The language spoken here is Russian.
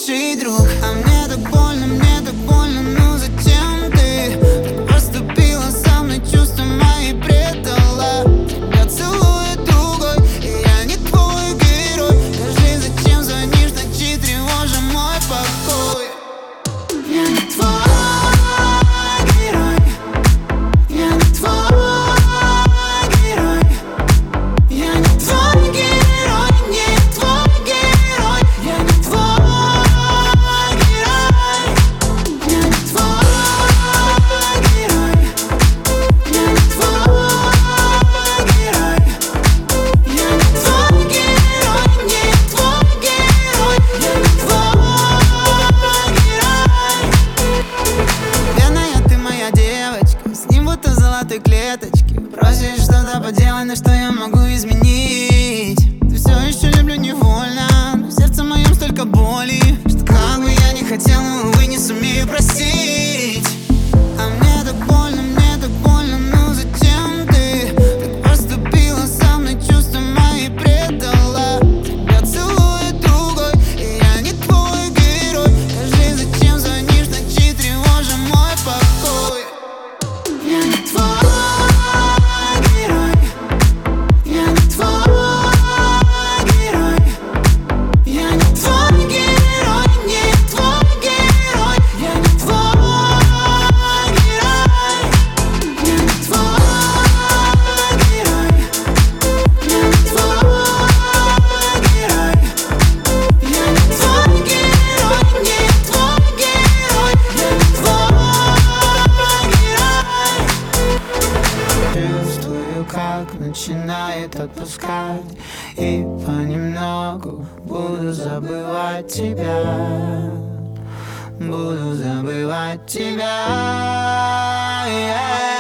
лучший друг. А мне так больно, ну зачем ты так поступила со мной, чувства мои предала? Тебя целует другой, и я не твой герой. Скажи, зачем звонишь ночи, тревожа мой покой? Я не твой герой, я не твой герой, я не твой герой, не твой герой, я не твой герой, я не твой герой, я не твой герой, я не твой герой, не твой герой, я не твой герой. Бедная ты моя девочка, с ним будто в золотой клеточке. Просишь что-то поделать, но что я могу изменить? Ты все еще люблю невольно, но в сердце моем столько боли, что как бы я не хотел, но увы не сумею простить. А мне так больно, ну зачем ты так поступила со мной, чувства мои предала? Тебя целует другой, и я не твой герой. Скажи, зачем звонишь ночи, тревожа мой покой? Я не твой герой, я не твой герой, я не твой герой, не твой герой, я не твой герой, я не твой герой, я не твой герой, я не твой герой, не твой герой, я не твой герой. Чувствую, как начинает отпускать, и понемногу буду забывать тебя, буду забывать тебя.